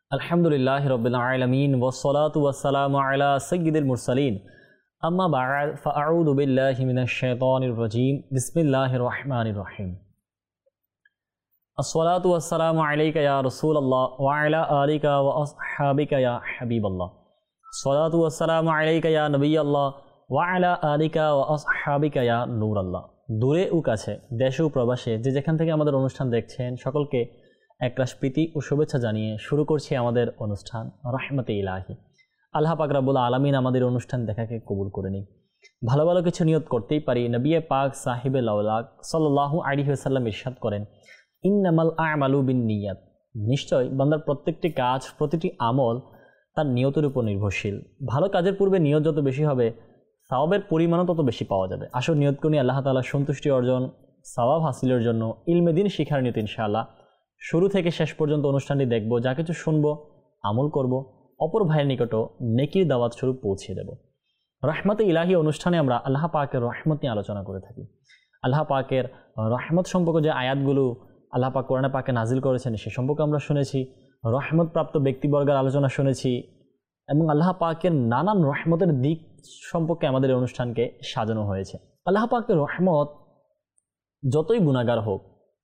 আলহামদুলিল্লাহি রাব্বিল আলামিন ওয়াসসালাতু ওয়াসসালামু আলা সাইয়্যিদিল মুরসালিন আম্মা বা'দ ফাআউযু বিল্লাহি মিনাশ শাইতানির রাজীম বিসমিল্লাহির রহমানির রহিম আসসালাতু ওয়াসসালামু আলাইকা ইয়া রাসূলুল্লাহ ওয়া আলা আলিকা ওয়া আসহাবিকা ইয়া হাবিবাল্লাহ আসসালাতু ওয়াসসালামু আলাইকা ইয়া নবিয়াল্লাহ ওয়া আলা আলিকা ওয়া আসহাবিকা ইয়া নূরাল্লাহ। দূরে ও কাছে, দেশে ও প্রবাসে যে যেখান থেকে আমাদের অনুষ্ঠান দেখছেন সকলকে একরাশ প্রীতি ও শুভেচ্ছা জানিয়ে শুরু করছি আমাদের অনুষ্ঠান রহমতে ইলাহি। আল্লাহ পাক রব্বুল আলামিন আমাদের অনুষ্ঠান দেখাকে কবুল করে নিন। ভালো ভালো কিছু নিয়ত করতেই পারি। নবী পাক সাহিবে লাউলাক সাল্লাল্লাহু আলাইহি ওয়াসাল্লাম ইরশাদ করেন, ইন্নামাল আমালু বিন্নিয়াত, নিশ্চয় বান্দার প্রত্যেকটি কাজ, প্রতিটি আমল তার নিয়তের উপর নির্ভরশীল। ভালো কাজের পূর্বে নিয়ত যত বেশি হবে সওয়াবের পরিমাণও তত বেশি পাওয়া যাবে। আসল নিয়ত করি আল্লাহ তাআলার সন্তুষ্টি অর্জন, সওয়াব হাসিলের জন্য, ইলমে দ্বীন শিখার নিয়ত। ইনশাআল্লাহ শুরু থেকে শেষ পর্যন্ত অনুষ্ঠানটি দেখব, যা কিছু শুনবো আমল করব, অপর ভাইয়ের নিকটও নেকির দাওয়াত স্বরূপ পৌঁছে দেব। রহমতে ইলাহি অনুষ্ঠানে আমরা আল্লাহ পাকের রহমত নিয়ে আলোচনা করে থাকি। আল্লাহ পাকের রহমত সম্পর্কে যে আয়াতগুলো আল্লাহ পাক কোরআনে পাকে নাজিল করেছেন সে সম্পর্কে আমরা শুনেছি, রহমতপ্রাপ্ত ব্যক্তিবর্গের আলোচনা শুনেছি এবং আল্লাহ পাকের নানান রহমতের দিক সম্পর্কে আমাদের এই অনুষ্ঠানকে সাজানো হয়েছে। আল্লাহ পাকের রহমত যতই গুনাহগার হোক,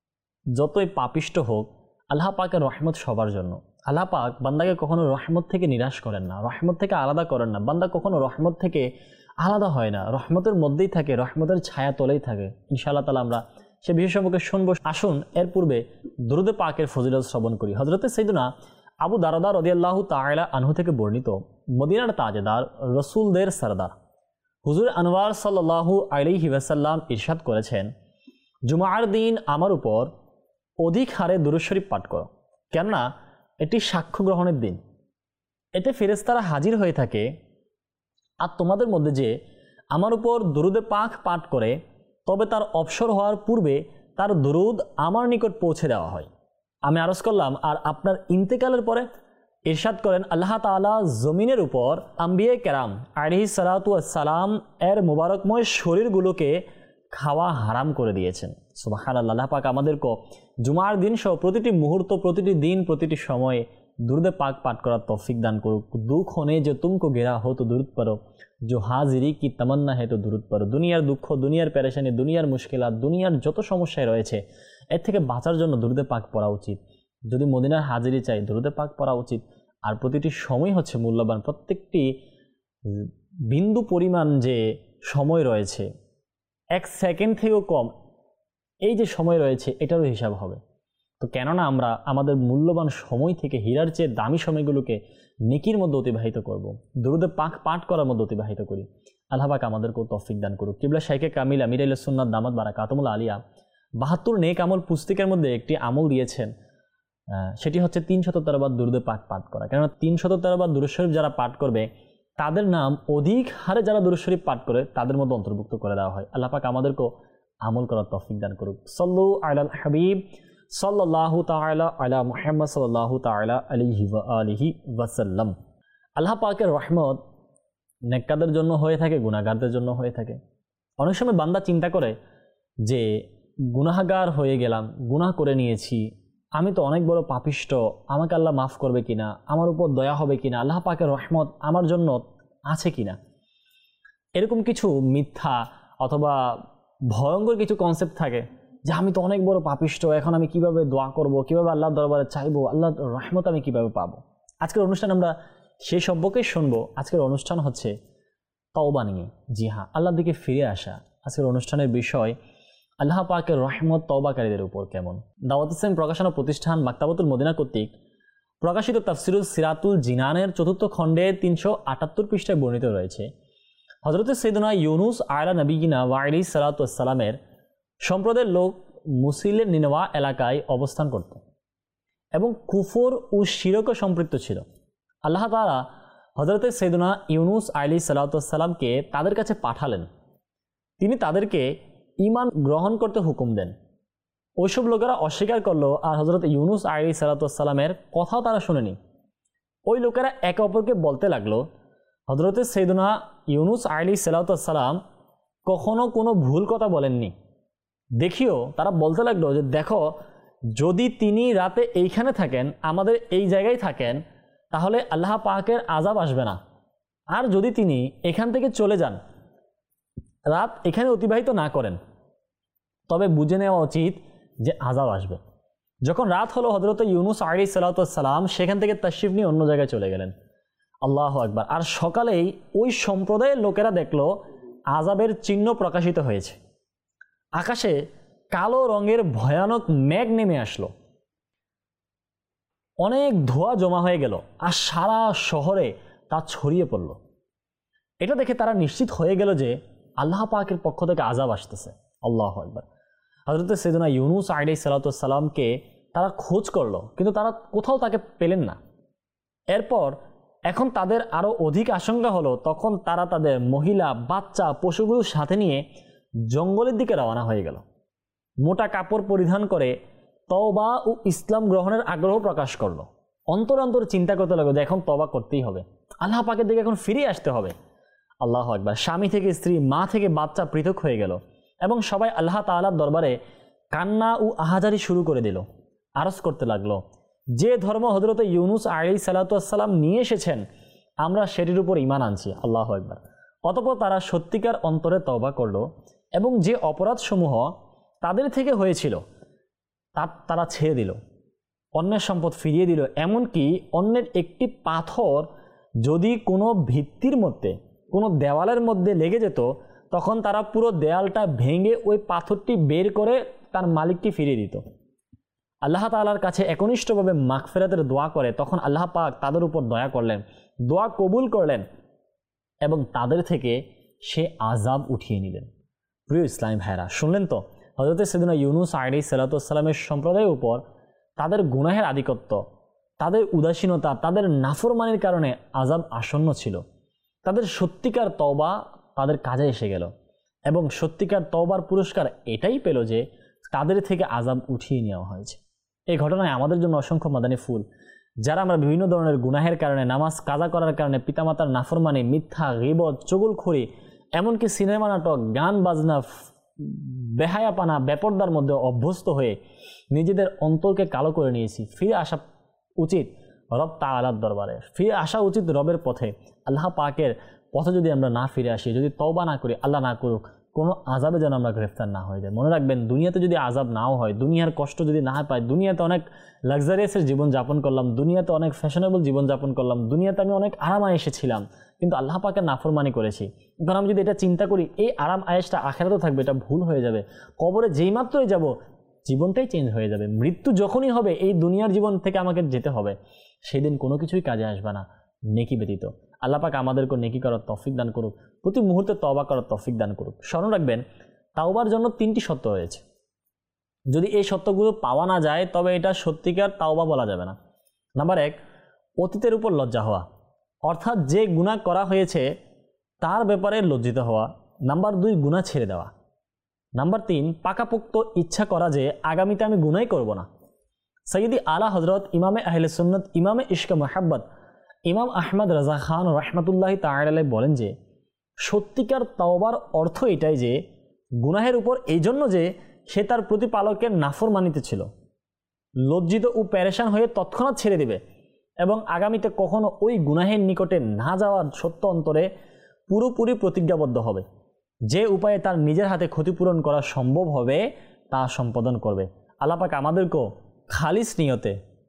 যতই পাপিষ্ট হোক, আল্লাহ পাকের রহমত সবার জন্য। আল্লাহ পাক বান্দাকে কখনো রহমত থেকে নিরাশ করেন না, রহমত থেকে আলাদা করেন না। বান্দা কখনো রহমত থেকে আলাদা হয় না, রহমতের মধ্যেই থাকে, রহমতের ছায়া তলেই থাকে। ইনশাআল্লাহ তাআলা আমরা সে বিষয় সম্পর্কে শুনবো। আসুন এর পূর্বে দুরূদে পাকের ফজিলত শ্রবণ করি। হযরতে সাইয়্যিদুনা আবু দারদা রাদিয়াল্লাহু তাআলা আনহু থেকে বর্ণিত, মদিনার তাজেদার, রাসূলদের সরদার হুজুর আনওয়ার সাল্লাল্লাহু আলাইহি ওয়াসাল্লাম ইরশাদ করেছেন, জুমার দিন আমার উপর অধিক হারে দুরূদ শরীফ পাঠ করো, কেননা এটি সাক্ষ্য গ্রহণের দিন। এতে ফেরেশতারা হাজির হয়ে থাকে, আর তোমাদের মধ্যে যে আমার উপর দুরূদে পাক পাঠ করে তবে তার অবসর হওয়ার পূর্বে তার দুরূদ আমার নিকট পৌঁছে দেওয়া হয়। আমি আরজ করলাম, আর আপনার ইন্তেকালের পরে ইরশাদ করেন, আল্লাহ তাআলা জমিনের উপর আম্বিয়ে কেরাম আলাইহিস সালাতু ওয়াস সালাম এর মুবারকময় শরীরগুলোকে খাওয়া হারাম করে দিয়েছেন। সুবহানাল্লাহ। আল্লাহ পাক আমাদেরকে জুমার দিন সহ প্রতিটি মুহূর্ত, প্রতিটি দিন, প্রতিটি সময়ে দুরূদে পাক পাঠ করার তৌফিক দান করুক। দুঃখ होने जो तुमको घेरा हो तो दुरूद पढ़ो, जो हाजिरी की तमन्ना है तो दुरूद पढ़ो। দুনিয়ার দুঃখ, দুনিয়ার পেরেশানি, দুনিয়ার মুশকিলাত, দুনিয়ার যত সমস্যায় রয়েছে এর থেকে বাঁচার জন্য দুরূদে পাক পড়া উচিত। যদি মদিনার হাজিরি চাই দুরূদে পাক পড়া উচিত। আর প্রতিটি সময় হচ্ছে মূল্যবান। প্রত্যেকটি বিন্দু পরিমাণ যে সময় রয়েছে, এক সেকেন্ড থেকেও কম এই যে সময় রয়েছে এটারও হিসাব হবে। তো কেননা আমরা আমাদের মূল্যবান সময় থেকে হীরার চেয়ে দামি সময়গুলোকে নেকির মধ্যে অতিবাহিত করব, দুরূদে পাক পাঠ করার মধ্যে অতিবাহিত করি। আল্লাহ পাক আমাদেরকেও তৌফিক দান করুক। কিবলা শাইখে কামিল আমির আহলে সুন্নাত দামাত বারাকাতুহুল আলিয়া ৭২ নেক আমল পুস্তিকার মধ্যে একটি আমল দিয়েছেন, সেটি হচ্ছে ৩১৩ বার দুরূদে পাক পাঠ করা। কেননা ৩১৩ বার দুরূদ শরীফ যারা পাঠ করবে তাদের নাম অধিক হারে যারা দুরূদ শরীফ পাঠ করে তাদের মধ্যে অন্তর্ভুক্ত করে দেওয়া হয়। আল্লাহ পাক আমাদেরকেও আমল করার তৌফিক দান করুক। সাল্লু আলাল হাবিব সাল্লাল্লাহু তাআলা আলা মুহাম্মদ সাল্লাল্লাহু তাআলা আলাইহি ওয়া আলিহি ওয়াসাল্লাম। আল্লাহ পাকের রহমত নেককারদের জন্য হয়ে থাকে, গুনাহগারদের জন্য হয়ে থাকে। অনেক সময় বান্দা চিন্তা করে যে গুনাহগার হয়ে গেলাম, গুনাহ করে নিয়েছি, আমি তো অনেক বড় পাপিষ্ট, আমাকে আল্লাহ মাফ করবে কিনা, আমার উপর দয়া হবে কিনা, আল্লাহ পাকের রহমত আমার জন্য আছে কিনা। এরকম কিছু মিথ্যা অথবা ভয়ঙ্কর কিছু কনসেপ্ট থাকে যে আমি তো অনেক বড় পাপিষ্ট, এখন আমি কিভাবে দোয়া করব, কিভাবে আল্লাহর দরবারে চাইবো, আল্লাহর রহমত আমি কিভাবে পাবো। আজকের অনুষ্ঠান আমরা সেই সম্পর্কে শুনবো। আজকের অনুষ্ঠান হচ্ছে তওবা নিয়ে। জি হ্যাঁ, আল্লাহর দিকে ফিরে আসা। আজকের অনুষ্ঠানের বিষয় আল্লাহ পাকের রহমত তওবাকারীদের উপর কেমন। দাওয়াত ইসলাম প্রকাশনা প্রতিষ্ঠান মাকতাবাতুল মদিনা কর্তৃক প্রকাশিত তাফসিরুল সিরাতুল জিনানের ৪র্থ খণ্ডে ৩৭৮ পৃষ্ঠায় বর্ণিত রয়েছে, হযরতে সাইয়্যিদুনা ইউনুস আলা নবিয়িনা ওয়া আলাইহিস সালাতু ওয়াস সালামের সম্প্রদায়ের লোক মুসিলের নিনওয়া এলাকায় অবস্থান করত এবং কুফর ও শিরকে সম্পৃক্ত ছিল। আল্লাহ তাআলা হযরতে সাইয়্যিদুনা ইউনুস আলাইহিস সালাতু ওয়াস সালামকে তাদের কাছে পাঠালেন। তিনি তাদেরকে ঈমান গ্রহণ করতে হুকুম দেন। ওইসব লোকেরা অস্বীকার করলো, আর হযরত ইউনুস আলাইহিস সালাতু ওয়াস সালামের কথাও তারা শুনেনি। ওই লোকেরা একে অপরকে বলতে লাগলো, হযরতে সাইয়্যিদুনা ইউনুস আলাইহিস সালাতু ওয়াস সালাম কখনো কোনো ভুল কথা বলেননি। দেখিও, তারা বলতে লাগলো যে দেখো, যদি তিনি রাতে এইখানে থাকেন, আমাদের এই জায়গায় থাকেন, তাহলে আল্লাহ পাকের আযাব আসবে না। আর যদি তিনি এখান থেকে চলে যান, রাত এখানে অতিবাহিত না করেন, তবে বুঝে নেওয়া উচিত যে আযাব আসবে। যখন রাত হলো, হযরত ইউনূস আলাইহিস সালাতু ওয়াস সালাম সেখান থেকে তাশরিফ নিয়ে অন্য জায়গায় চলে গেলেন। আল্লাহু আকবার। আর সকালেই ওই সম্প্রদায়ের লোকেরা দেখলো আযাবের চিহ্ন প্রকাশিত হয়েছে। আকাশে কালো রঙের ভয়ানক মেঘ নেমে আসলো, অনেক ধোঁয়া জমা হয়ে গেল, আর সারা শহরে তা ছড়িয়ে পড়ল। এটা দেখে তারা নিশ্চিত হয়ে গেল যে আল্লাহ পাকের পক্ষ থেকে আযাব আসতেছে। আল্লাহু আকবার। হযরত সাইয়েদনা ইউনূস আলাইহিস সালাতু ওয়াস সালামকে তারা খোঁজ করলো, কিন্তু তারা কোথাও তাকে পেলেন না। এরপর এখন তাদের আরও অধিক আশঙ্কা হলো, তখন তারা তাদের মহিলা, বাচ্চা, পশুগুলোর সাথে নিয়ে জঙ্গলের দিকে রওনা হয়ে গেল। মোটা কাপড় পরিধান করে তওবা ও ইসলাম গ্রহণের আগ্রহ প্রকাশ করলো। অন্তর অন্তর চিন্তা করতে লাগলো যে এখন তওবা করতেই হবে, আল্লাহ পাকের দিকে এখন ফিরে আসতে হবে। আল্লাহু আকবার। স্বামী থেকে স্ত্রী, মা থেকে বাচ্চা পৃথক হয়ে গেল এবং সবাই আল্লাহ তাআলার দরবারে কান্না ও আহাজারি শুরু করে দিল, আরজ করতে লাগলো, যে ধর্ম হযরত ইউনূস আলাইহিস সালাতু ওয়াস সালাম নিয়ে এসেছেন আমরা সেটির উপর ঈমান আনছি। আল্লাহু আকবার। অতঃপর তারা সত্যিকার অন্তরে তওবা করলো এবং যে অপরাধসমূহ তাদের থেকে হয়েছিল তারা ছেড়ে দিল, অন্যের সম্পদ ফিরিয়ে দিল। এমনকি অন্যের একটি পাথর যদি কোনো ভিত্তির মধ্যে, কোনো দেওয়ালের মধ্যে লেগে যেত, তখন তারা পুরো দেয়ালটা ভেঙে ওই পাথরটি বের করে তার মালিককে ফিরিয়ে দিত। আল্লাহ তাআলার কাছে একনিষ্ঠভাবে মাগফিরাতের দোয়া করে তখন আল্লাহ পাক তাদের উপর দয়া করলেন, দোয়া কবুল করলেন এবং তাদের থেকে সে আযাব উঠিয়ে নিলেন। প্রিয় ইসলামী ভাইরা, শুনলেন তো হযরত সাইয়েদনা ইউনূস আলাইহিস সালাতু ওয়াস সালামের সম্প্রদায়ের উপর তাদের গুনাহের আধিপত্য, তাদের উদাসীনতা, তাদের নাফরমানির কারণে আযাব আসন্ন ছিল। তাদের সত্যিকার তওবা তাদের কাজে এসে গেল এবং সত্যিকার তওবার পুরস্কার এটাই পেল যে তাদের থেকে আযাব উঠিয়ে নেওয়া হয়েছে। এই ঘটনায় আমাদের জন্য অসংখ্য মাদানী ফুল। যারা আমরা বিভিন্ন ধরনের গুনাহের কারণে, নামাজ কাজা করার কারণে, পিতামাতার নাফরমানি, মিথ্যা, গীবত, চুগলখড়ি, এমনকি সিনেমা নাটক, গান বাজনা, বেহায়াপানা, বেপরদার মধ্যে অভ্যস্ত হয়ে নিজেদের অন্তরকে কালো করে নিয়েছি, ফিরে আসা উচিত রব তাআলার দরবারে, ফিরে আসা উচিত রবের পথে। আল্লাহ পাকের পথে যদি আমরা না ফিরে আসি, যদি তওবা না করি, আল্লাহ না করুক, কোনো আযাবে যেন আমরা গ্রেফতার না হয়ে যায়। মনে রাখবেন, দুনিয়াতে যদি আযাব নাও হয়, দুনিয়ার কষ্ট যদি না পাই, দুনিয়াতে অনেক লাক্সারিয়াসের জীবনযাপন করলাম, দুনিয়াতে অনেক ফ্যাশনেবল জীবনযাপন করলাম, দুনিয়াতে আমি অনেক আরাম আয়েশে ছিলাম, কিন্তু আল্লাহ পাকের নাফরমানি করেছি। কারণ আমি যদি এটা চিন্তা করি এই আরাম আয়েশটা আখিরাতেও থাকবে, এটা ভুল হয়ে যাবে। কবরে যেই মাত্রই যাব জীবনটাই চেঞ্জ হয়ে যাবে। মৃত্যু যখনই হবে এই দুনিয়ার জীবন থেকে আমাকে যেতে হবে, সেদিন কোনো কিছুই কাজে আসবে না নেকি ব্যতীত। আল্লাহ পাক আমাদেরকে নেকি করার তৌফিক দান করুক, প্রতি মুহূর্তে তওবা করার তৌফিক দান করুক। স্মরণ রাখবেন, তাওবার জন্য 3টি শর্ত রয়েছে। যদি এই শর্তগুলো পাওয়া না যায় তবে এটা সত্যিকার তাওবা বলা যাবে না। নাম্বার 1, অতীতের উপর লজ্জা হওয়া, অর্থাৎ যে গুনাহ করা হয়েছে তার ব্যাপারে লজ্জিত হওয়া। নাম্বার 2, গুনাহ ছেড়ে দেওয়া। নাম্বার 3, পাকাপোক্ত ইচ্ছা করা যে আগামীতে আমি গুনাহই করব না। সৈয়দি আলা হযরত ইমামে আহলে সুন্নাত, ইমামে ইশকে মুহাব্বত, ইমাম আহমদ রাজা খান রহমতুল্লাহি তাআলা আলাইহি বলেন যে সত্যিকার তওবার অর্থ এটাই যে গুনাহের উপর এই জন্য যে সে তার প্রতিপালকের নাফরমানিতে ছিল, লজ্জিত ও পেরেশান হয়ে তৎক্ষণাৎ ছেড়ে দিবে এবং আগামীতে কখনো ওই গুনাহের নিকটে না যাওয়ার সত্য অন্তরে পুরোপুরি প্রতিজ্ঞাবদ্ধ হবে। যে উপায়ে তার নিজের হাতে ক্ষতিপূরণ করা সম্ভব হবে তা সম্পাদন করবে। আল্লাহ পাক আমাদেরকেও খালিস নিয়তে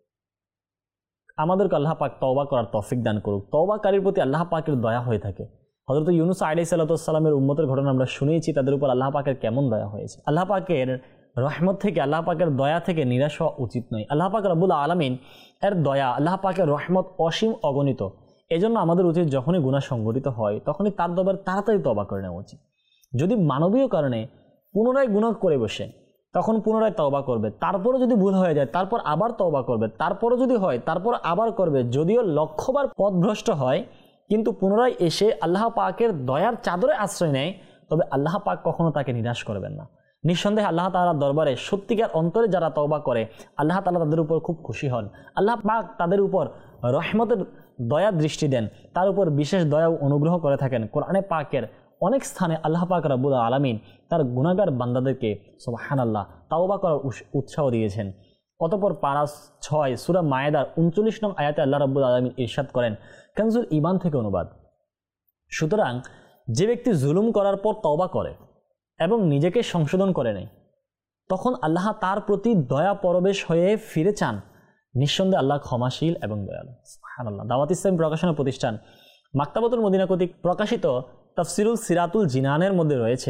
আল্লাহ পাক তওবা করার তৌফিক দান করুক। তওবাকারীর প্রতি আল্লাহ পাকের দয়া হয়ে থাকে। হযরত ইউনূস আলাইহিস সালাতু ওয়াস সালামের উম্মতের ঘটনা আমরা শুনেছি, তাদের উপর আল্লাহ পাকের কেমন দয়া হয়েছে। আল্লাহ পাকের রহমত থেকে, আল্লাহ পাকের দয়া থেকে নিরাশ হওয়া উচিত নয়। আল্লাহ পাক রব্বুল আলামিন এর দয়া, আল্লাহ পাকের রহমত অসীম, অগণিত। এজন্য আমাদের উচিত যখনই গুনাহ সংঘটিত হয় তখনই তার দরবারে তাড়াতাড়ি তওবা করে নেওয়া উচিত। যদি মানবীয় কারণে পুনরায় গুনাহ করে বসে তখন পুনরায় তওবা করবে, তারপরও যদি ভুল হয়ে যায় তারপর আবার তওবা করবে, তারপরও যদি হয় তারপর আবার করবে। যদিও লক্ষবার পথভ্রষ্ট হয় কিন্তু পুনরায় এসে আল্লাহ পাকের দয়ার চাদরে আশ্রয় নেয়, তবে আল্লাহ পাক কখনো তাকে নিরাশ করবেন না। নিঃসন্দেহে আল্লাহ তাআলার দরবারে সত্যিকার অন্তরে যারা তওবা করে আল্লাহ তাআলা তাদের উপর খুব খুশি হন। আল্লাহ পাক তাদের উপর রহমতের দয়া দৃষ্টি দেন, তার উপর বিশেষ দয়া ও অনুগ্রহ করে থাকেন। কোরআনে পাকের অনেক স্থানে আল্লাহ পাক রব্বুল আলামিন তার গুনাহগার বান্দাদেরকে সুবহানাল্লাহ তওবা করার উৎসাহ দিয়েছেন। অতঃপর পারা 6 সূরা মায়েদার 39 নং আয়াতে আল্লাহ রাব্বুল আলামিন ইরশাদ করেন, কানজুল ঈমান থেকে অনুবাদ, সুতরাং যে ব্যক্তি জুলুম করার পর তওবা করে এবং নিজেকে সংশোধন করে নেয়, তখন আল্লাহ তার প্রতি দয়া পরবেশ হয়ে ফিরে চান, নিঃসন্দেহে আল্লাহ ক্ষমাশীল এবং দয়ালু। সুবহানাল্লাহ। দাওয়াত ইসলামী প্রকাশনা প্রতিষ্ঠান মাকতাবাতুল মদিনা কর্তৃক প্রকাশিত তাফসিরুল সিরাতুল জিনানের মধ্যে রয়েছে,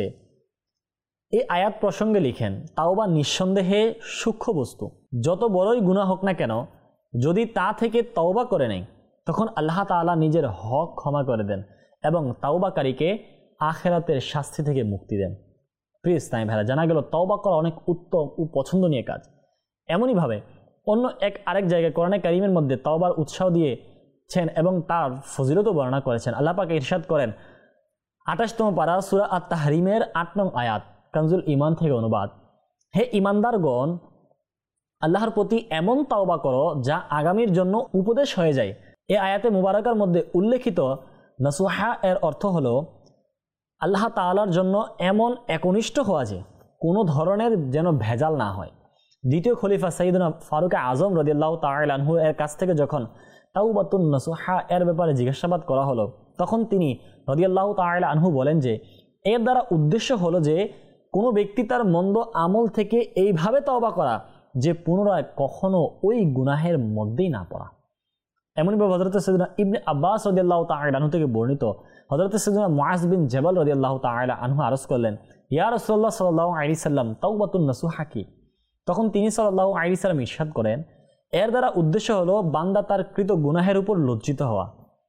এই আয়াত প্রসঙ্গে লিখেন, তাওবা নিঃসন্দেহে সূক্ষ্ম বস্তু, যত বড়ই গুনাহ হোক না কেন, যদি তা থেকে তওবা করে নেয় তখন আল্লাহ তাআলা নিজের হক ক্ষমা করে দেন এবং তাওবাকারীকে আখিরাতের শাস্তি থেকে মুক্তি দেন। প্লিজ তাই ভাইরা, জানা গেল তওবা করা অনেক উত্তম ও পছন্দনীয় কাজ। এমনইভাবে অন্য আরেক জায়গায় কোরআনে কারীমের মধ্যে তওবার উৎসাহ দিয়েছেন এবং তার ফজিলতও বর্ণনা করেছেন। আল্লাহ পাক ইরশাদ করেন 28তম পারা সূরা আত-তাহরিমের 8 নং আয়াত, কানজুল ঈমান থেকে অনুবাদ, হে ঈমানদারগণ, আল্লাহর প্রতি এমন তওবা করো যা আগামীর জন্য উপদেশ হয়ে যায়। এই আয়াতে মুবারাকার মধ্যে উল্লেখিত নাসুহা এর অর্থ হলো আল্লাহ তাআলার জন্য এমন একনিষ্ঠ হওয়া যে কোনো ধরনের যেন ভেজাল না হয়। দ্বিতীয় খলিফা সাইয়্যিদুনা ফারুক আজম রাদিয়াল্লাহু তাআলা আনহু এর কাছ থেকে যখন তাওবাতুন নাসুহা এর ব্যাপারে জিজ্ঞাসাবাদ করা হলো, তখন তিনি রাদিয়াল্লাহু তাআলা আনহু বলেন যে এর দ্বারা উদ্দেশ্য হলো যে কোনো ব্যক্তি তার মন্দ আমল থেকে এইভাবে তওবা করা যে পুনরায় কখনো ওই গুনাহের মধ্যেই না পড়া। এমনইভাবে হযরত সাইয়্যিদুনা ইবনে আব্বাস রাদিয়াল্লাহু তাআলা আনহু থেকে বর্ণিত, হযরত সাইয়্যিদুনা মুআজ বিন জাবাল রাদিয়াল্লাহু তাআলা আনহু আরজ করলেন, ইয়া রাসূলুল্লাহ সাল্লাল্লাহু আলাইহি সাল্লাম, তাওবাতুন নাসুহা কি? তখন তিনি সাল্লাল্লাহু আলাইহি সাল্লাম ইরশাদ করেন, এর দ্বারা উদ্দেশ্য হলো বান্দা তার কৃত গুনাহের উপর লজ্জিত হওয়া,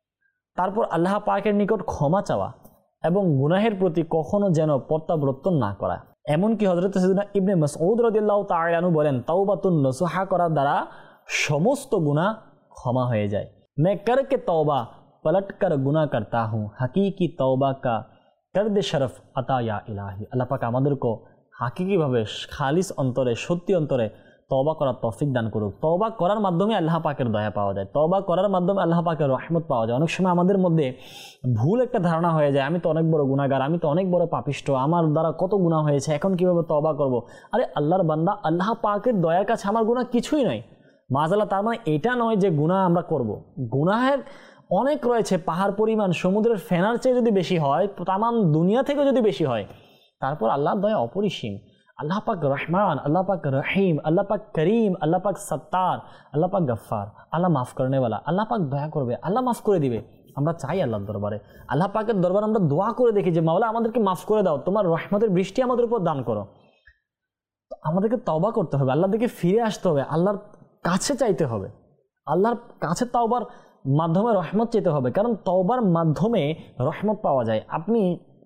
তারপর আল্লাহ পাকের নিকট ক্ষমা চাওয়া এবং গুনাহের প্রতি কখনো যেন প্রত্যাবর্তন না করা। এমনকি হযরত সাইয়্যিদুনা ইবনে মাসউদ রাদিয়াল্লাহু তাআলা আনহু বলেন, তাওবাতুন নাসুহা করার দ্বারা সমস্ত গুনাহ ক্ষমা হয়ে যায়। मैं करके तौबा पलट कर गुनाह करता हूँ, हकीकी तौबा का कर दे शरफ अता या इलाही। আল্লাহ পাক আমাদেরকে হাকিকিভাবে খালিস অন্তরে সত্যি অন্তরে তওবা করার তৌফিক দান করুক। তওবা করার মাধ্যমে আল্লাহ পাকের দয়া পাওয়া যায়, তওবা করার মাধ্যমে আল্লাহ পাকের রহমত পাওয়া যায়। অনেক সময় আমাদের মধ্যে ভুল একটা ধারণা হয়ে যায়, আমি তো অনেক বড় গুনাহগার, আমি তো অনেক বড় পাপিষ্ঠ, আমার দ্বারা কত গুনাহ হয়েছে, এখন কিভাবে তওবা করব? আরে আল্লাহর বান্দা, আল্লাহ পাকের দয়ার কাছে আমার গুনাহ কিছুই নয়। মাযাল্লাহ, তার মানে এটা নয় যে গুনাহ আমরা করব। গুনাহের অনেক রয়েছে, পাহাড় পরিমাণ, সমুদ্রের ফেনার চেয়ে যদি বেশি হয়, তামাম দুনিয়া থেকে যদি বেশি হয়, তারপর আল্লাহর দয়া অপরিসীম। আল্লাহ পাক রহমান, আল্লাহ পাক রহিম, আল্লাহ পাক করিম, আল্লাহ পাক সত্তার, আল্লাহ পাক গফফার, আল্লাহ মাফ করনেওয়ালা। আল্লাহ পাক দয়া করবে, আল্লাহ মাফ করে দিবে। আমরা চাই আল্লাহর দরবারে, আল্লাহ পাকের দরবারে আমরা দোয়া করে দেখি যে মাওলা আমাদেরকে মাফ করে দাও, তোমার রহমতের বৃষ্টি আমাদের উপর দান করো। আমাদেরকে তওবা করতে হবে, আল্লাহর দিকে ফিরে আসতে হবে, আল্লাহর কাছে চাইতে হবে, আল্লাহর কাছে তওবার মাধ্যমে রহমত চাইতে হবে, কারণ তওবার মাধ্যমে রহমত পাওয়া যায়। আপনি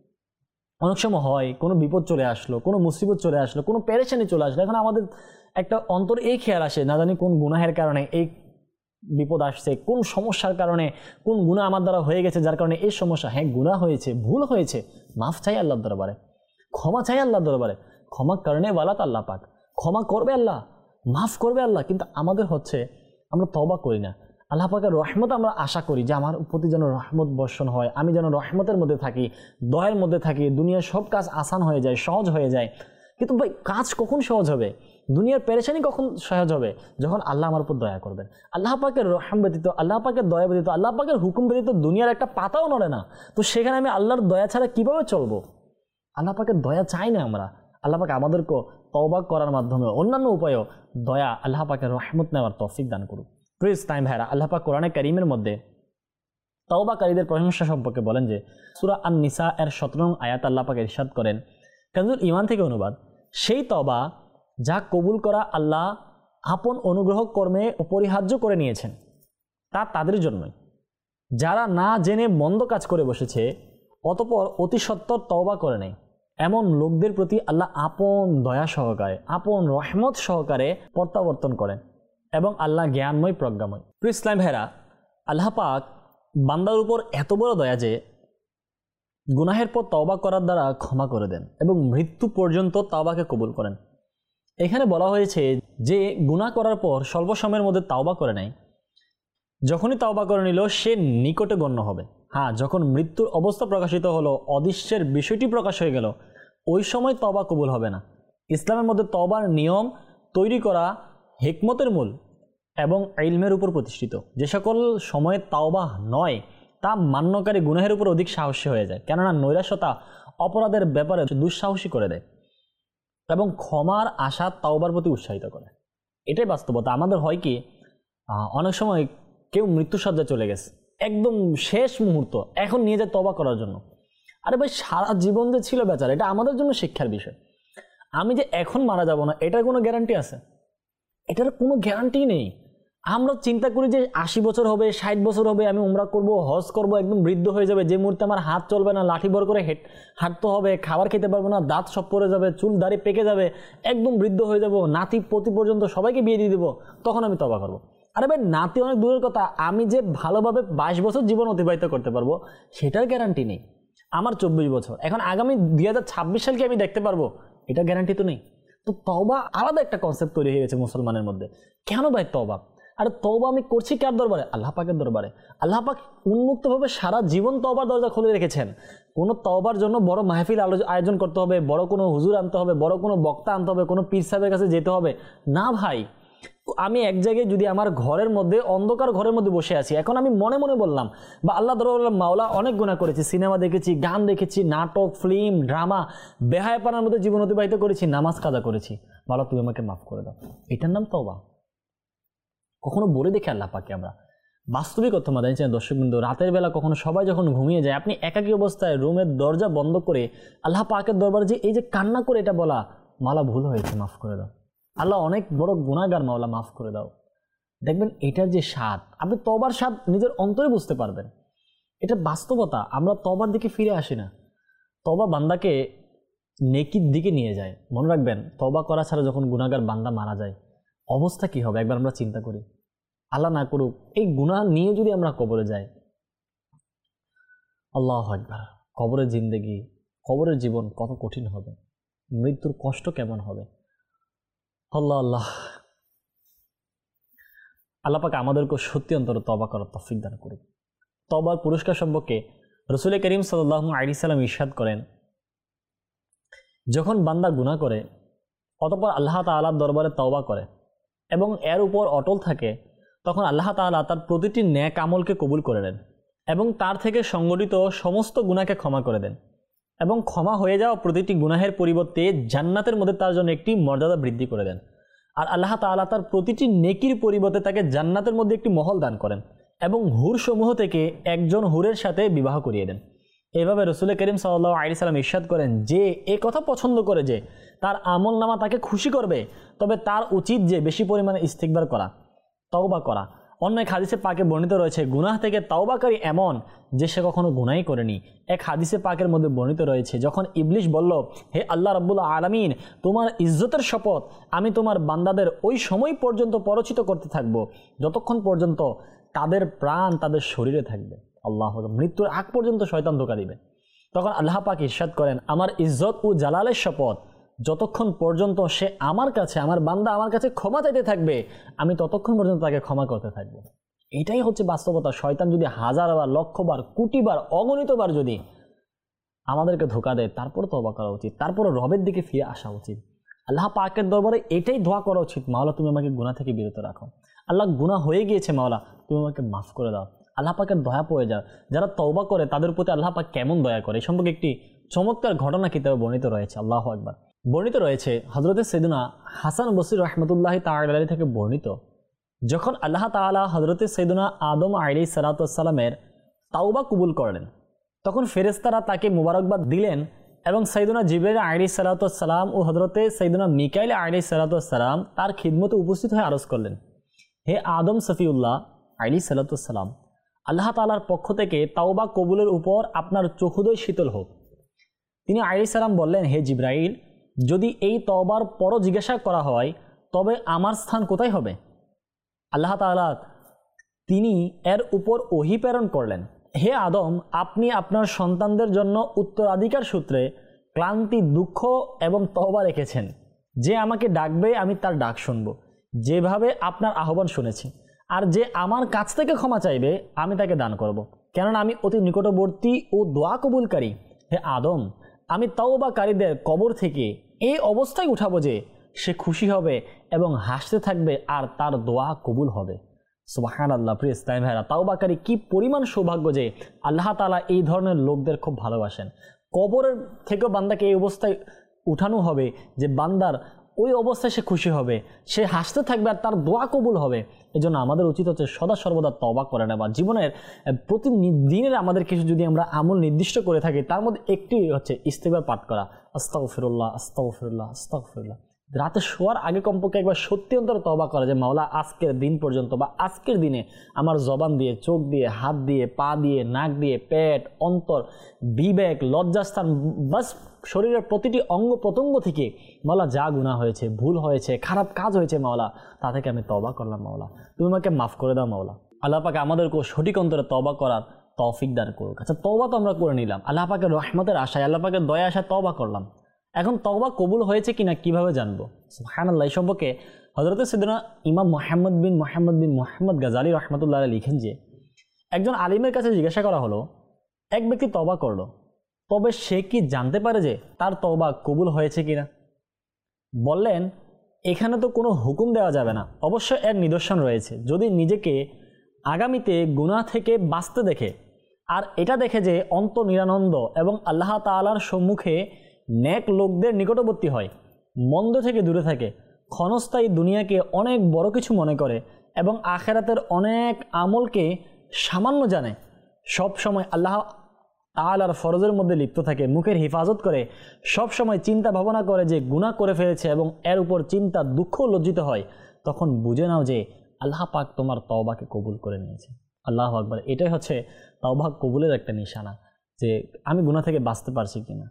অনেক সময় হয় কোনো বিপদ চলে আসলো, কোনো মুসিবত চলে আসলো, কোনো পেরেশানি চলে আসলো, এখন আমাদের একটা অন্তর এই খেয়াল আসে, না জানি কোন গুনাহের কারণে এই বিপদ আসছে, কোন সমস্যার কারণে, কোন গুনাহ আমার দ্বারা হয়ে গেছে যার কারণে এই সমস্যা। হ্যাঁ, গুনাহ হয়েছে, ভুল হয়েছে, মাফ চাই আল্লাহর দরবারে, ক্ষমা চাই আল্লাহর দরবারে। ক্ষমা করনে ওয়ালা তো আল্লাহ পাক, ক্ষমা করবে আল্লাহ, মাফ করবে আল্লাহ। কিন্তু আমাদের হচ্ছে আমরা তওবা করি না। আল্লাহ পাকের রহমত আমরা আশা করি যে আমার প্রতি যেন রহমত বর্ষণ হয়, আমি যেন রহমতের মধ্যে থাকি, দয়ার মধ্যে থাকি, দুনিয়ার সব কাজ আসান হয়ে যায়, সহজ হয়ে যায়। কিন্তু ভাই, কাজ কখন সহজ হবে, দুনিয়ার পেরেশানি কখন সহজ হবে? যখন আল্লাহ আমার উপর দয়া করবেন। আল্লাহ পাকের রহম ব্যতীত, আল্লাহ পাকের দয়া ব্যতীত, আল্লাহ পাকের হুকুম ব্যতীত দুনিয়ার একটা পাতাও নড়ে না। তো সেখানে আমি আল্লাহর দয়া ছাড়া কিভাবে চলবো? আল্লাহ পাকের দয়া চাই না আমরা। আল্লাহ পাক আমাদেরকে তওবা করার মাধ্যমে অন্যান্য উপায়েও দয়া, আল্লাহ পাকের রহমত নেওয়ার তৌফিক দান করুক। প্লিজ টাইম ভাইরা, আল্লাহ পাক কোরআনে কারীমের মধ্যে তওবাকারীদের প্রশংসা সম্পর্কে বলেন যে সূরা আন-নিসা এর 17 নং আয়াত আল্লাহ পাক ইরশাদ করেন, কানজুল ঈমান থেকে অনুবাদ, সেই তওবা যা কবুল করা আল্লাহ আপন অনুগ্রহ কর্মে অপরিহার্য করে নিয়েছেন, তা তাদের জন্যই যারা না জেনে মন্দ কাজ করে বসেছে অতঃপর অতি সত্বর তওবা করে নেয়। এমন লোকদের প্রতি আল্লাহ আপন দয়া সহকারে, আপন রহমত সহকারে প্রত্যাবর্তন করেন এবং আল্লাহ জ্ঞানময়, প্রজ্ঞাময়। প্রিয় ইসলাম ভাইরা, আল্লাহ পাক বান্দার উপর এত বড় দয়া যে গুনাহের পর তওবা করার দ্বারা ক্ষমা করে দেন এবং মৃত্যু পর্যন্ত তওবাকে কবুল করেন। এখানে বলা হয়েছে যে গুনাহ করার পর স্বল্প সময়ের মধ্যে তওবা করে নেয়, যখনই তওবা করে নিল সে নিকটে গণ্য হবে। হ্যাঁ, যখন মৃত্যুর অবস্থা প্রকাশিত হলো, অদৃশ্যের বিষয়টি প্রকাশ হয়ে গেল, ওই সময় তওবা কবুল হবে না। ইসলামের মধ্যে তওবার নিয়ম তৈরি করা হিকমতের মূল এবং ইলমের উপর প্রতিষ্ঠিত। যে সকল সময়ে তাওবা নয় তা মান্যকারী গুনাহের উপর অধিক সাহসী হয়ে যায়, কেননা নৈরাশ্যতা অপরাধের ব্যাপারে দুঃসাহসী করে দেয় এবং ক্ষমার আশা তাওবার প্রতি উৎসাহিত করে। এটাই বাস্তবতা। আমাদের হয় কি, অনেক সময় কেউ মৃত্যুসজ্জা চলে গেছে, একদম শেষ মুহূর্ত, এখন নিয়ে যায় তওবা করার জন্য। আরে ভাই, সারা জীবন যে ছিল বেচারা, এটা আমাদের জন্য শিক্ষার বিষয়। আমি যে এখন মারা যাব না, এটার কোনো গ্যারান্টি আছে? এটার কোনো গ্যারান্টি নেই। আমরা চিন্তা করি যে 80 বছর হবে, 60 বছর হবে, আমি উমরা করব, হজ করব, একদম বৃদ্ধ হয়ে যাবে, যে মুহূর্তে আমার হাত চলবে না, লাঠি বর করে হাঁটতে হবে, খাবার খেতে পারবো না, দাঁত সব পড়ে যাবে, চুল দাড়ি পেকে যাবে, একদম বৃদ্ধ হয়ে যাব, নাতি পতি পর্যন্ত সবাইকে বিয়ে দিয়ে দেবো, তখন আমি তওবা করবো। আরে ভাই, নাতি অনেক দূরের কথা, আমি যে ভালোভাবে 22 বছর জীবন অতিবাহিত করতে পারবো সেটার গ্যারান্টি নেই। আমার 24 বছর, এখন আগামী 2026 সালকে আমি দেখতে পারবো, এটার গ্যারান্টি তো নেই। তো তওবা আলাদা একটা কনসেপ্ট তৈরি হয়ে গেছে মুসলমানের মধ্যে। কেন ভাই তওবা? আর তওবা আমি করছি কার দরবারে? আল্লাহ পাকের দরবারে। আল্লাহ পাক উন্মুক্তভাবে সারা জীবন তওবার দরজা খুলে রেখেছেন। কোনো তওবার জন্য বড় মাহফিল আয়োজন করতে হবে, বড় কোনো হুজুর আনতে হবে, বড় কোনো বক্তা আনতে হবে, কোনো পীর সাহেবের কাছে যেতে হবে না ভাই। আমি এক জায়গায় যদি আমার ঘরের মধ্যে, অন্ধকার ঘরের মধ্যে বসে আছি, এখন আমি মনে মনে বললাম বা আল্লাহ দরবারে মাওলা অনেক গুনাহ করেছি, সিনেমা দেখেছি, গান দেখেছি, নাটক, ফিল্ম, ড্রামা, বেহায়াপনার মধ্যে জীবন অতিবাহিত করেছি, নামাজ কাজা করেছি, মাওলা তুমি আমাকে মাফ করে দাও। এটার নাম তওবা। কখনো বলে দেখে আল্লাহ পাকে আমরা বাস্তবিকতা মাদানী চ্যানেল দর্শকবৃন্দ, রাতের বেলা কখনো সবাই যখন ঘুমিয়ে যায়, আপনি একাকী অবস্থায় রুমের দরজা বন্ধ করে আল্লাহ পাকের দরবারে যে এই যে কান্না করে এটা বলা, মাওলা ভুল হয়েছে, মাফ করে দাও, আল্লাহ অনেক বড় গুনাহগার, মাওলা মাফ করে দাও, দেখবেন এটার যে স্বাদ, আপনি তওবার স্বাদ নিজের অন্তরে বুঝতে পারবেন। এটা বাস্তবতা। আমরা তওবার দিকে ফিরে আসি না। তওবা বান্দাকে নেকির দিকে নিয়ে যায়। মনে রাখবেন, তওবা করা ছাড়া যখন গুনাহগার বান্দা মারা যায়, অবস্থা কি হবে একবার আমরা চিন্তা করি। আল্লাহ না করুক, এই গুনাহ নিয়ে যদি আমরা কবরে যাই, আল্লাহু আকবার, কবরের জিন্দেগি, কবরের জীবন কত কঠিন হবে, মৃত্যুর কষ্ট কেমন হবে। আল্লাহ আল্লাহ আল্লাহ পাক আমাদেরকে সত্যি অন্তরে তওবা করার তৌফিক দান করুক। তওবার পুরস্কার সম্পর্কে রাসূল করিম সাল্লাল্লাহু আলাইহি সাল্লাম ইরশাদ করেন, যখন বান্দা গুনাহ করে অতঃপর আল্লাহ তাআলার দরবারে তওবা করে এবং এর উপর অটল থাকে, তখন আল্লাহ তাআলা তার প্রতিটি নেক আমলকে কবুল করে নেন এবং তার থেকে সংগঠিত সমস্ত গুনাহকে ক্ষমা করে দেন এবং ক্ষমা হয়ে যাওয়া প্রতিটি গুনাহের পরিবর্তে জান্নাতের মধ্যে তার জন্য একটি মর্যাদা বৃদ্ধি করে দেন। আর আল্লাহ তাআলা তার প্রতিটি নেকির পরিবর্তে তাকে জান্নাতের মধ্যে একটি মহল দান করেন এবং হুর সমূহ থেকে একজন হুরের সাথে বিবাহ করিয়ে দেন। এভাবে রাসূল করিম সাল্লাল্লাহু আলাইহি সাল্লাম ইরশাদ করেন, যে এ কথা পছন্দ করে যে তার আমলনামা তাকে খুশি করবে, তবে তার উচিত যে বেশি পরিমাণে ইস্তিগফার করা, তওবা করা। অন্য এক হাদিসে পাকে বর্ণিত রয়েছে, গুনাহ থেকে তওবাকারী এমন যে সে কখনো গুনাহই করেনি। এক হাদিসে পাকের মধ্যে বর্ণিত রয়েছে, যখন ইবলিস বলল, হে আল্লাহ রাব্বুল আলামিন, তোমার ইজ্জতের শপথ, আমি তোমার বান্দাদের ওই সময় পর্যন্ত পরচিত করতে থাকব যতক্ষণ পর্যন্ত তাদের প্রাণ তাদের শরীরে থাকবে। আল্লাহু আকবার। মৃত্যুর আগ পর্যন্ত শয়তান ধোঁকা দিবে। তখন আল্লাহ পাক ইরশাদ করেন, আমার ইজ্জত ও জালালের শপথ, যতক্ষণ পর্যন্ত সে আমার কাছে, আমার বান্দা আমার কাছে ক্ষমা চাইতে থাকবে, আমি ততক্ষণ পর্যন্ত তাকে ক্ষমা করতে থাকবো। এটাই হচ্ছে বাস্তবতা। শয়তান যদি 1000বার, লক্ষবার, কোটিবার, অগণিতবার যদি আমাদেরকে ধোঁকা দেয়, তারপর তওবা করা উচিত, তারপর রবের দিকে ফিরে আসা উচিত। আল্লাহ পাকের দরবারে এটাই দোয়া করা উচিত, মাওলা তুমি আমাকে গুনাহ থেকে বিরত রাখো। আল্লাহ গুনাহ হয়ে গিয়েছে, মাওলা তুমি আমাকে মাফ করে দাও। আল্লাহ পাকের দয়া পড়ে যাও। যারা তওবা করে তাদের প্রতি আল্লাহ পাক কেমন দয়া করে, এই সম্পর্কে একটি চমৎকার ঘটনা কিতাবে বর্ণিত রয়েছে। আল্লাহু আকবার। বর্ণিত রয়েছে হযরতে সাইয়েদনা হাসান বসরি রাহমাতুল্লাহি তাআলা আলাইহি থেকে বর্ণিত, যখন আল্লাহ তাআলা হযরতে সাইয়েদনা আদম আলাইহিস সালাতু ওয়াস সালামের তাওবা কবুল করলেন, তখন ফেরেশতারা তাকে মুবারকবাদ দিলেন এবং সাইয়েদনা জিবরাইল আলাইহিস সালাতু ওয়াস সালাম ও হযরতে সাইয়েদনা মিকাইল আলাইহিস সালাতু ওয়াস সালাম তার খিদমতে উপস্থিত হয়ে আরজ করলেন, হে আদম সফিউল্লাহ আলাইহিস সালাতু ওয়াস সালাম, আল্লাহ তাআলার পক্ষ থেকে তাওবা কবুলের উপর আপনার চক্ষুদয় শীতল হোক। তিনি আলাইহিস সালাম বললেন, হে জিবরাইল, যদি এই তওবার পরও জিজ্ঞাসা করা হয় তবে আমার স্থান কোথায় হবে? আল্লাহ তাআলা তিনি এর উপর ওহী প্রেরণ করলেন, হে আদম, আপনি আপনার সন্তানদের জন্য উত্তরাধিকার সূত্রে ক্লান্তি, দুঃখ এবং তওবা রেখেছেন। যে আমাকে ডাকবে আমি তার ডাক শুনব, যেভাবে আপনার আহ্বান শুনেছি। আর যে আমার কাছ থেকে ক্ষমা চাইবে আমি তাকে দান করব, কেননা আমি অতি নিকটবর্তী ও দোয়া কবুলকারী। হে আদম, আমি তওবাকারীদের কবর থেকে এই অবস্থায় উঠাবো যে সে খুশি হবে এবং হাসতে থাকবে আর তার দোয়া কবুল হবে। সুবহানাল্লাহ। প্রিয় ইসলামী ভাইরা, তাওবাকারী কি পরিমাণ সৌভাগ্য যে আল্লাহ তাআলা এই ধরনের লোকদের খুব ভালোবাসেন। কবরের থেকেও বান্দাকে এই অবস্থায় উঠানো হবে যে বান্দার ওই অবস্থায় সে খুশি হবে, সে হাসতে থাকবে আর তার দোয়া কবুল হবে। এই জন্য আমাদের উচিত হচ্ছে সদা সর্বদা তওবা করে নেওয়া। জীবনের প্রতিদিনের আমাদের কিছু যদি আমরা আমল নির্দিষ্ট করে থাকি, তার মধ্যে একটি হচ্ছে ইস্তিগফার পাঠ করা, আস্তাগফিরুল্লাহ আস্তাগফিরুল্লাহ আস্তাগফিরুল্লাহ। রাতে শোয়ার আগে কমপক্ষে একবার সত্যি অন্তরে তওবা করা যে মাওলা আজকের দিন পর্যন্ত বা আজকের দিনে আমার জবান দিয়ে, চোখ দিয়ে, হাত দিয়ে, পা দিয়ে, নাক দিয়ে, পেট, অন্তর, বিবেক, লজ্জাস্থান, বাস শরীরের প্রতিটি অঙ্গ প্রত্যঙ্গ থেকে মাওলা যা গুনাহ হয়েছে, ভুল হয়েছে, খারাপ কাজ হয়েছে মাওলা, তা থেকে আমি তওবা করলাম মাওলা, তুমি আমাকে মাফ করে দাও মাওলা। আল্লাহ পাক আমাদেরকেও সঠিক অন্তরে তওবা করার তৌফিক দান করুক। আচ্ছা, তওবা তো আমরা করে নিলাম, আল্লাহ পাকের রহমতের আশায়, আল্লাহ পাকের দয়া আশায় তওবা করলাম। এখন তওবা কবুল হয়েছে কিনা কিভাবে জানবো? সুবহানাল্লাহ। এই সম্পর্কে হযরত সাইয়েদনা ইমাম মুহাম্মদ বিন মুহাম্মদ গাজালি রাহমাতুল্লাহ আলাইহি লিখেন যে একজন আলিমের কাছে জিজ্ঞাসা করা হলো, এক ব্যক্তি তওবা করলো, তবে সে কি জানতে পারে যে তার তওবা কবুল হয়েছে কিনা? বললেন, এখানে তো কোনো হুকুম দেওয়া যাবে না, অবশ্য এর নিদর্শন রয়েছে। যদি নিজেকে আগামীতে গুনাহ থেকে বাঁচতে দেখে আর এটা দেখে যে অন্তর নিরানন্দ এবং আল্লাহ তাআলার সম্মুখে নেক লোকদের নিকটবর্তী হয়, মন্দ থেকে দূরে থাকে, ক্ষণস্থায়ী দুনিয়াকে অনেক বড় কিছু মনে করে এবং আখেরাতের অনেক আমলকে সামান্য জানে, সব সময় আল্লাহ তাআলার ফরজের মধ্যে লিপ্ত থাকে, মুখের হিফাজত করে, সব সময় চিন্তা ভাবনা করে যে গুনাহ করে ফেলেছে এবং এর উপর চিন্তা দুঃখ লজ্জিত হয়, তখন বুঝে নাও যে আল্লাহ পাক তোমার তওবাকে কবুল করে নিয়েছে। আল্লাহু আকবার। এটাই হচ্ছে তওবা কবুলের একটা নিশানা, যে আমি গুনাহ থেকে বাঁচতে পারছি কিনা,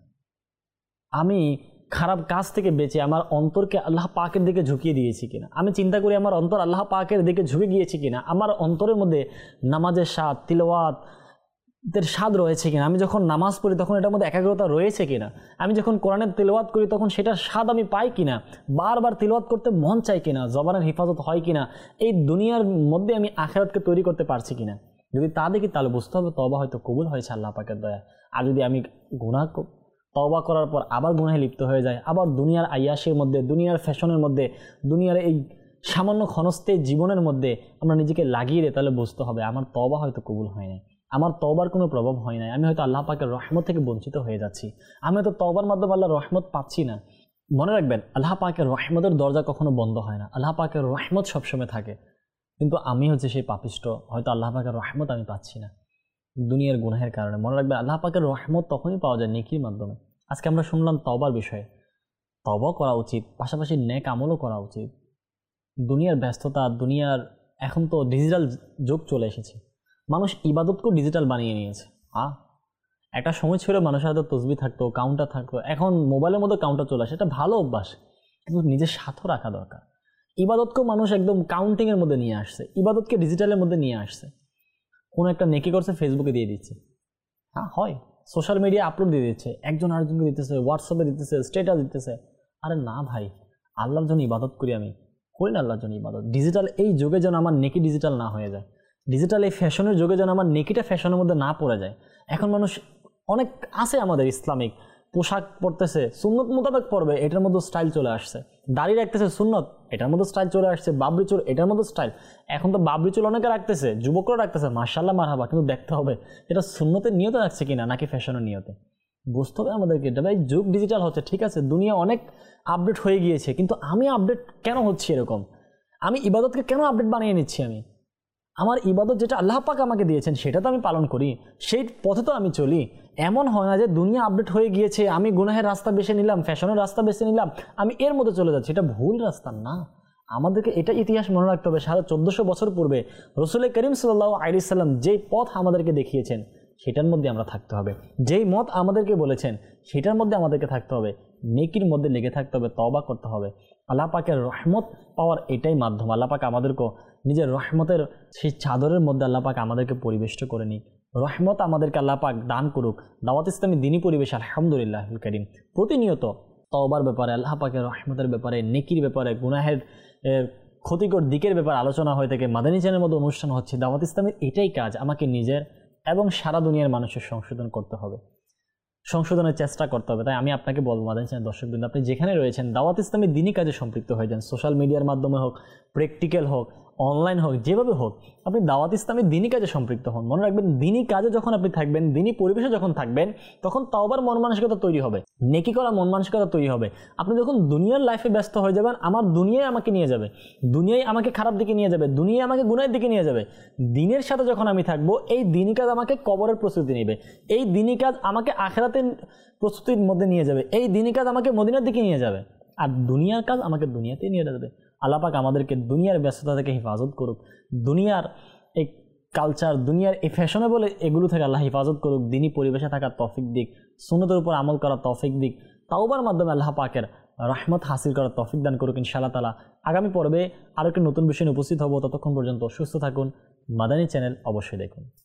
আমি খারাপ কাজ থেকে বেঁচে আমার অন্তরকে আল্লাহ পাকের দিকে ঝুঁকিয়ে দিয়েছি কিনা, আমি চিন্তা করি আমার অন্তর আল্লাহ পাকের দিকে ঝুঁকে গিয়েছে কিনা, আমার অন্তরের মধ্যে নামাজের স্বাদ, তিলাওয়াতের স্বাদ রয়েছে কিনা, আমি যখন নামাজ পড়ি তখন এটার মধ্যে একাগ্রতা রয়েছে কিনা, আমি যখন কোরআনের তিলাওয়াত করি তখন সেটার স্বাদ আমি পাই কিনা, বারবার তিলাওয়াত করতে মন চাই কিনা, জবানের হিফাজত হয় কিনা, এই দুনিয়ার মধ্যে আমি আখিরাতকে তৈরি করতে পারছি কিনা। যদি তা দেখি তাহলে বুঝতে হবে তওবা হয়তো কবুল হয়েছে আল্লাহ পাকের দয়া। আর যদি আমি গুনাহ তওবা করার পর আবার গুনাহে লিপ্ত হয়ে যায়, আবার দুনিয়ার আয়াসের মধ্যে, দুনিয়ার ফ্যাশনের মধ্যে, দুনিয়ার এই সামান্য ক্ষণস্থায়ী জীবনের মধ্যে আমরা নিজেকে লাগিয়ে দিই, তাহলে বুঝতে হবে আমার তওবা হয়তো কবুল হয় নাই, আমার তওবার কোনো প্রভাব হয় নাই, আমি হয়তো আল্লাহ পাকের রহমত থেকে বঞ্চিত হয়ে যাচ্ছি, আমি হয়তো তওবার মাধ্যমে আল্লাহর রহমত পাচ্ছি না। মনে রাখবেন, আল্লাহ পাকের রহমতের দরজা কখনো বন্ধ হয় না, আল্লাহ পাকের রহমত সবসময় থাকে, কিন্তু আমি হচ্ছে সেই পাপিষ্ট, হয়তো আল্লাহ পাকের রহমত আমি পাচ্ছি না দুনিয়ার গুনাহের কারণে। মনে রাখবেন, আল্লাহ পাকের রহমত তখনই পাওয়া যায় নেকির মাধ্যমে। আজকে আমরা শুনলাম তওবার বিষয়ে, তওবা করা উচিত, পাশাপাশি নেক আমলও করা উচিত। দুনিয়ার ব্যস্ততা, দুনিয়ার এখন তো ডিজিটাল যুগ চলে এসেছে, মানুষ ইবাদতকেও ডিজিটাল বানিয়ে নিয়েছে। একটা সময় ছিল মানুষের হয়তো তসবিহ থাকতো, কাউন্টার থাকতো, এখন মোবাইলের মধ্যে কাউন্টার চলে আসে, এটা ভালো অভ্যাস, কিন্তু নিজের স্বার্থ রাখা দরকার। ইবাদতকেও মানুষ একদম কাউন্টিংয়ের মধ্যে নিয়ে আসছে, ইবাদতকে ডিজিটালের মধ্যে নিয়ে আসছে। কোনো একটা নেকি করছে, ফেসবুকে দিয়ে দিচ্ছে, হয় সোশ্যাল মিডিয়া আপলোড দিয়ে দিচ্ছে, একজন আরেকজনকে দিতেছে, হোয়াটসঅ্যাপে দিতেছে, স্ট্যাটাস দিতেছে। আরে না ভাই, আল্লাহর জন্য ইবাদত করি, আমি করি না আল্লাহর জন্য ইবাদত। ডিজিটাল এই যুগে যেন আমার নেকি ডিজিটাল না হয়ে যায়, ডিজিটাল এই ফ্যাশনের যুগে যেন আমার নেকিটা ফ্যাশনের মধ্যে না পড়ে যায়। এখন মানুষ অনেক আছে আমাদের ইসলামিক পোশাক পরতেছে, সুন্নত মোতাবেক পরবে, এটার মধ্যে স্টাইল চলে আসছে, দাড়ি রাখতেছে সুন্নত, এটার মধ্যে স্টাইল চলে আসছে, বাবরি চুল, এটার মধ্যে স্টাইল। এখন তো বাবরি চুল অনেকে রাখতেছে, যুবকরা রাখতেছে, মাশাআল্লাহ মারহাবা, কিন্তু দেখতে হবে এটা সুন্নতের নিয়তে রাখছে কিনা নাকি ফ্যাশনের নিয়তে, বুঝতে হবে আমাদেরকে। এটা ভাই যুগ ডিজিটাল হচ্ছে, ঠিক আছে, দুনিয়া অনেক আপডেট হয়ে গিয়েছে, কিন্তু আমি আপডেট কেন হচ্ছি এরকম? আমি ইবাদতকে কেন আপডেট বানিয়ে নিচ্ছি? আমি আমার ইবাদত যেটা আল্লাহ পাক আমাকে দিয়েছেন সেটা তো আমি পালন করি, সেই পথে তো আমি চলি। এমন হয় না যে দুনিয়া আপডেট হয়ে গিয়েছে, আমি গুনাহের রাস্তা বেছে নিলাম, ফ্যাশনের রাস্তা বেছে নিলাম, আমি এর মধ্যে চলে যাচ্ছি, এটা ভুল রাস্তা না। আমাদেরকে এটা ইতিহাস মনে রাখতে হবে, 1450 বছর পূর্বে রাসূল করিম সাল্লাল্লাহু আলাইহি সাল্লাম যেই পথ আমাদেরকে দেখিয়েছেন সেটার মধ্যে আমরা থাকতে হবে, যেই মত আমাদেরকে বলেছেন সেটার মধ্যে আমাদেরকে থাকতে হবে, নেকির মধ্যে লেগে থাকতে হবে, তওবা করতে হবে। আল্লাহ পাকের রহমত পাওয়ার এটাই মাধ্যম। আল্লাহ পাক আমাদেরকে নিজের রহমতের সেই চাদরের মধ্যে আল্লাহ পাক আমাদেরকে পরিবেষ্ট করে নিক, রহমত আমাদেরকে আল্লাহ পাক দান করুক। দাওয়াত ইসলামী দ্বীনি পরিবেশ আলহামদুলিল্লাহুল কারীম প্রতিনিয়ত তওবার ব্যাপারে, আল্লাহ পাকের রহমতের ব্যাপারে, নেকির ব্যাপারে, গুনাহের ক্ষতিকর দিকের ব্যাপারে আলোচনা হয়ে থাকে। মাদানী চ্যানেলের মধ্যে অনুষ্ঠান হচ্ছে। দাওয়াত ইসলামীর এটাই কাজ, আমাকে নিজের এবং সারা দুনিয়ার মানুষের সংশোধন করতে হবে। সংশোধনের চেষ্টা করতে হবে। তাই আমি আপনাকে বলবো মাদানী চ্যানেল দর্শকবৃন্দ, আপনি যেখানে রয়েছেন দাওয়াত ইসলামী দিনী কাজে সম্পৃক্ত হয়ে যান। সোশ্যাল মিডিয়ার মাধ্যমে হোক, প্র্যাকটিক্যাল হোক, অনলাইন হোক, যেভাবে হোক আপনি দাওয়াত ইসলামী দিনী কাজে সম্পৃক্ত হন। মনে রাখবেন, দিনী কাজে যখন আপনি থাকবেন, দিনী পরিবেশে যখন থাকবেন, তখন তাওবার মন মানসিকতা তৈরি হবে, নেকি করা মন মানসিকতা তৈরি হবে। আপনি যখন দুনিয়ার লাইফে ব্যস্ত হয়ে যাবেন, আমার দুনিয়ায় আমাকে নিয়ে যাবে, দুনিয়ায় আমাকে খারাপ দিকে নিয়ে যাবে, দুনিয়ায় আমাকে গুনাহের দিকে নিয়ে যাবে। দিনের সাথে যখন আমি থাকবো, এই দিনী কাজ আমাকে কবরের প্রস্তুতি নেবে, এই দিনী কাজ আমাকে আখিরাতের প্রস্তুতির মধ্যে নিয়ে যাবে, এই দিনী কাজ আমাকে মদিনার দিকে নিয়ে যাবে, আর দুনিয়ার কাজ আমাকে দুনিয়াতে নিয়ে যাবে। আল্লাহ পাক আমাদেরকে দুনিয়ার ব্যস্ততা থেকে হেফাজত করুক, দুনিয়ার এই কালচার, দুনিয়ার এই ফ্যাশনেবল এগুলো থেকে আল্লাহ হেফাজত করুক, দিনী পরিবেশে থাকার তৌফিক দিক, সুন্নতের উপর আমল করার তৌফিক দিক, তাওবার মাধ্যমে আল্লাহ পাকের রহমত হাসিল করার তৌফিক দান করুক ইনশাআল্লাহ তাআলা। আগামী পর্বে আরও একটি নতুন বিষয় নিয়ে উপস্থিত হব। ততক্ষণ পর্যন্ত সুস্থ থাকুন। মাদানী চ্যানেল অবশ্যই দেখুন।